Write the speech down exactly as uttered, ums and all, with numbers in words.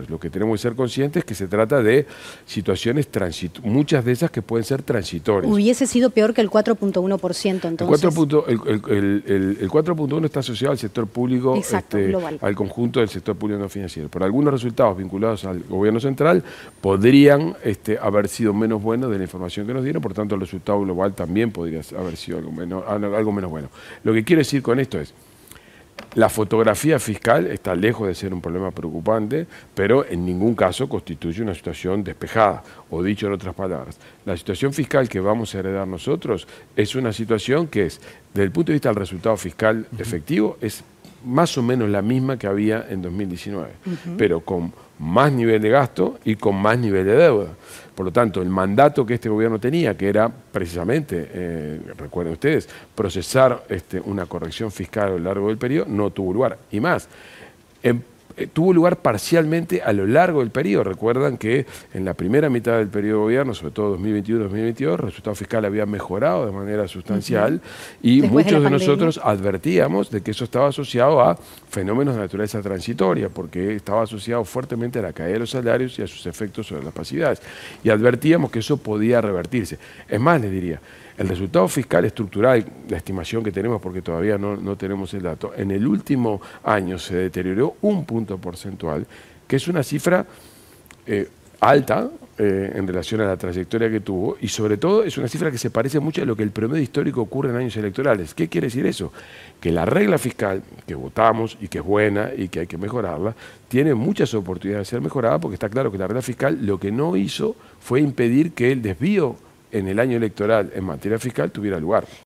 transitorios. Lo que tenemos que ser conscientes es que se trata de situaciones transitorias, muchas de esas que pueden ser transitorias. ¿Hubiese sido peor que el cuatro punto uno por ciento entonces? El cuatro punto uno está asociado al sector público, Exacto, este, al conjunto del sector público no financiero. Por algunos resultados vinculados al gobierno central podrían este, haber sido menos buenos de la información que nos dieron, por tanto el resultado global también podría haber sido algo menos, algo menos bueno. Lo que quiero decir con esto es, la fotografía fiscal está lejos de ser un problema preocupante, pero en ningún caso constituye una situación despejada. O dicho en otras palabras, la situación fiscal que vamos a heredar nosotros es una situación que es, desde el punto de vista del resultado fiscal efectivo, es más o menos la misma que había en dos mil diecinueve, uh-huh. pero con más nivel de gasto y con más nivel de deuda. Por lo tanto, el mandato que este gobierno tenía, que era precisamente, eh, recuerden ustedes, procesar este, una corrección fiscal a lo largo del periodo, no tuvo lugar. Y más, en, eh, tuvo lugar parcialmente a lo largo del periodo. Recuerdan que en la primera mitad del periodo de gobierno, sobre todo dos mil veintiuno dos mil veintidós, el resultado fiscal había mejorado de manera sustancial uh-huh. y Después muchos de, de nosotros advertíamos de que eso estaba asociado a fenómenos de naturaleza transitoria, porque estaba asociado fuertemente a la caída de los salarios y a sus efectos sobre las pasividades. Y advertíamos que eso podía revertirse. Es más, les diría, el resultado fiscal estructural, la estimación que tenemos, porque todavía no, no tenemos el dato, en el último año se deterioró un punto porcentual, que es una cifra eh, alta eh, en relación a la trayectoria que tuvo, y sobre todo es una cifra que se parece mucho a lo que el promedio histórico ocurre en años electorales. ¿Qué quiere decir eso? Que la regla fiscal que votamos y que es buena y que hay que mejorarla, tiene muchas oportunidades de ser mejorada, porque está claro que la regla fiscal lo que no hizo fue impedir que el desvío en el año electoral en materia fiscal tuviera lugar.